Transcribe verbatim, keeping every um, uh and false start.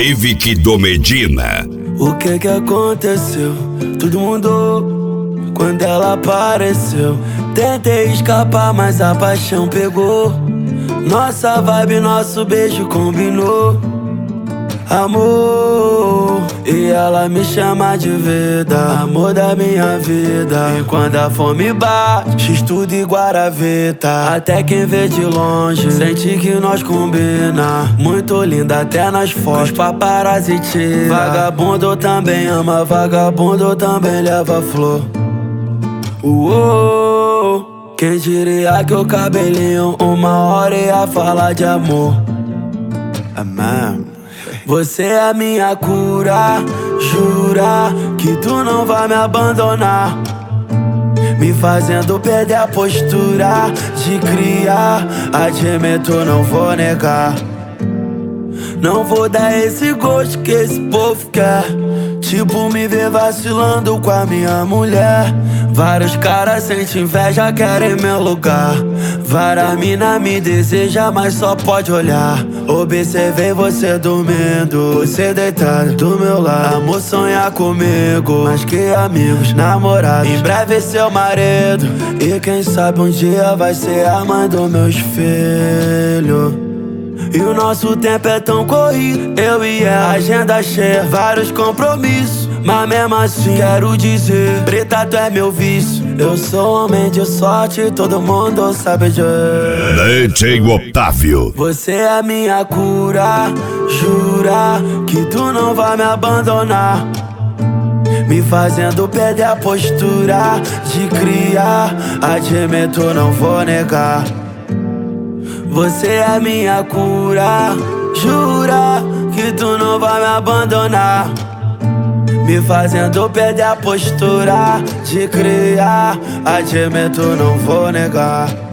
Civic do Medina. O que que aconteceu? Tudo mudou quando ela apareceu. Tentei escapar, mas a paixão pegou. Nossa vibe, nosso beijo combinou. Amor, e ela me chama de vida, amor da minha vida. E quando a fome bate, estudo e guaravita. Até quem vê de longe sente que nós combina. Muito linda até nas fotos, paparazzi tira. Vagabundo também ama, vagabundo também leva flor. Uou, quem diria que o cabelinho uma hora ia falar de amor. Amém. Você é a minha cura, jura que tu não vai me abandonar, me fazendo perder a postura de criar. Admito, não vou negar. Não vou dar esse gosto que esse povo quer, tipo me ver vacilando com a minha mulher. Vários caras sentem inveja, querem meu lugar. Várias mina me deseja, mas só pode olhar. Observei você dormindo, você deitado do meu lado. Amor, sonhar comigo, mais que amigos, namorados. Em breve seu marido, e quem sabe um dia vai ser a mãe dos meus filhos. E o nosso tempo é tão corrido, eu e ela, agenda cheia, vários compromissos. Mas mesmo assim quero dizer, preta, tu é meu vício. Eu sou homem de sorte, todo mundo sabe disso. D J Otávio. Você é a minha cura, jura que tu não vai me abandonar, me fazendo perder a postura de criar. Admito, não vou negar. Você é minha cura, jura que tu não vai me abandonar, me fazendo perder a postura de criar. Admito, não vou negar.